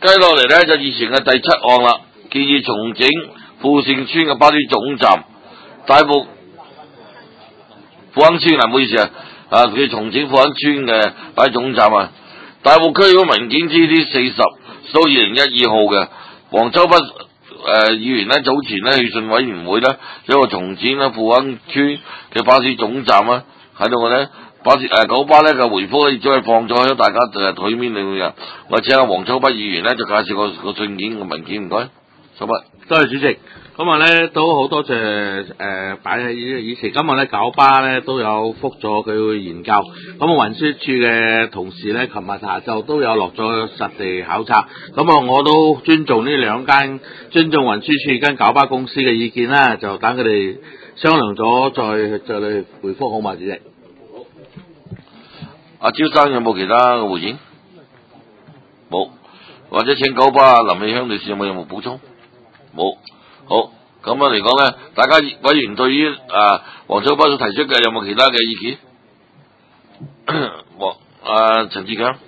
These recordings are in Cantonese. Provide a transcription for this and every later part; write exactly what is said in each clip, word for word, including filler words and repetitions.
跟落嚟咧就議程嘅第七項啦，建議重整富盛村嘅巴士總站，大埔富亨村啊，唔好意思啊，啊佢重整富亨村嘅巴士總站啊，大埔區嗰個文件 G T 四十到二零一二號嘅黃秋北誒、呃、議員咧早前咧去信委員會咧，有個重整咧富亨村嘅巴士總站啊，喺度咧。巴士誒九巴咧嘅回覆咧，亦都係放咗喺大家誒台面裏面嘅。我請阿黃秋北議員咧就介紹個個信件個文件，唔該，秋北。 多謝主席。今日咧都好多謝誒擺喺以前，今日咧九巴咧都有覆咗佢去研究。咁啊運輸處嘅同事咧，琴日下晝都有落咗實地考察。咁啊我都尊重呢兩間，尊重運輸處跟九巴公司嘅意見啦，就等佢哋商量咗再再嚟回覆好嘛，主席。 阿招生有冇其他嘅回應？冇，或者請九巴林美香女士有冇任何補充？冇。好，咁樣嚟講咧，大家委員對於啊黃秋北所提出嘅有冇其他嘅意見？黃啊陳志強，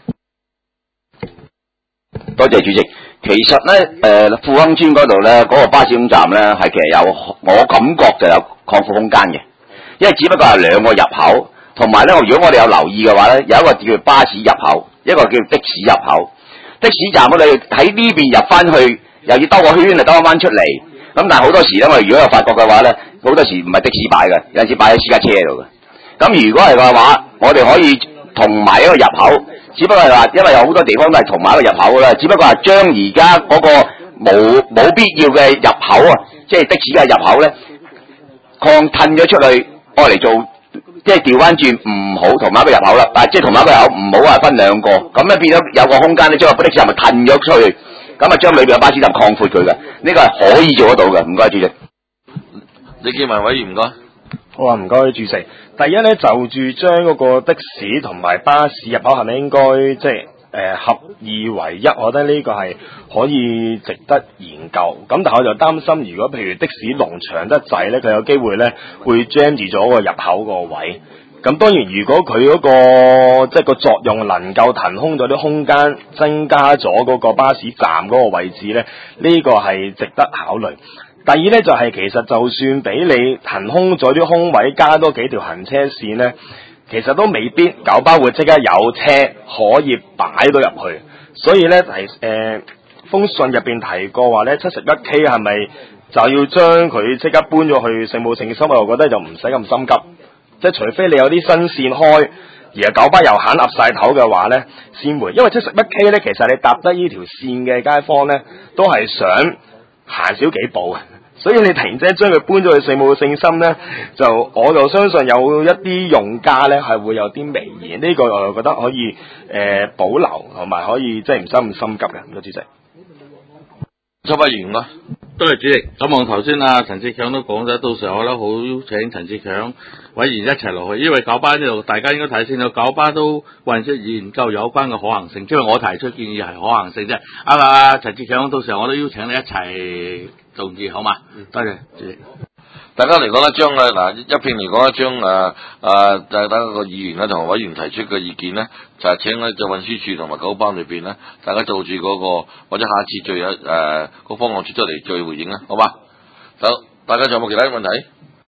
多謝主席。其實咧，誒、呃、富亨村嗰度咧，嗰、那個巴士總站咧係其實有我感覺就有擴闊空間嘅，因為只不過係兩個入口。同埋咧，如果我哋有留意嘅話咧，有一個叫巴士入口，一個叫的士入口。的士站我哋喺呢邊入翻去，又要兜個圈嚟兜翻出嚟。咁但係好多時咧，我哋如果有發覺嘅話咧，好多時唔係的士擺嘅，有陣時擺喺私家車度嘅。咁如果係嘅話，我哋可以同埋一個入口，只不過係話，因為有好多地方都係同埋一個入口啦，只不過係將而家嗰個冇冇必要嘅入口啊，即係的士嘅入口咧，擴褪咗出去，愛嚟做。即係調翻轉唔好同埋一個入口啦，但係即係同埋一個入口唔好話分兩個，咁咧變咗有個空間咧，將個的士站咪褪咗出去，咁啊將裏邊嘅巴士站擴闊佢嘅，呢個係可以做得到嘅。唔該主席。 李建文委員唔該。 好啊，唔該主席。第一咧就住將嗰個的士同埋巴士入口係咪應該即係誒合二為一？我覺得呢個係可以值得研究。咁但係我就擔心，如果譬如的士龍長得滯咧，佢有機會咧會 jam 住咗個入口個位。咁當然，如果佢嗰、那個即係個作用能夠騰空咗啲空間，增加咗嗰個巴士站嗰個位置咧，呢、這個係值得考慮。第二咧就係、是、其實就算俾你騰空咗啲空位，加多幾條行車線咧。其實都未必九巴會即刻有車可以擺到入去，所以咧係誒封信入邊提過話咧七十一 K 係咪就要將佢即刻搬咗去聖母聖心？我覺得就唔使咁心急，即係除非你有啲新線開，而係九巴又肯岌晒頭嘅話咧，先會。因為七十一 K 咧，其實你搭得呢條線嘅街坊咧，都係想行少幾步嘅。所以你突然之間將佢搬咗去聖母聖心咧，就我就相信有一啲用家咧係會有啲微言，呢、這個我就覺得可以誒、呃、保留，同埋可以即係唔使咁心急嘅。唔該主席。 秋北議員啦， 多謝主席。咁我頭先啊陳志強都講咗，到時候我咧好邀請陳志強委員一齊落去，因為九巴呢度大家應該睇清楚，九巴都運出研究有關嘅可行性，即係我提出建議係可行性啫。啊啊陳志強，到時候我都邀請你一齊同意好嘛？多謝主席。 大家嚟講咧，將誒嗱一片嚟講咧，將誒誒就等個議員咧同埋委員提出嘅意見咧，就係、是、請咧就運輸署同埋九巴裏邊咧，大家做住嗰、那個或者下次再有誒個方案出出嚟再回應啦，好嘛？好，大家仲有冇其他問題？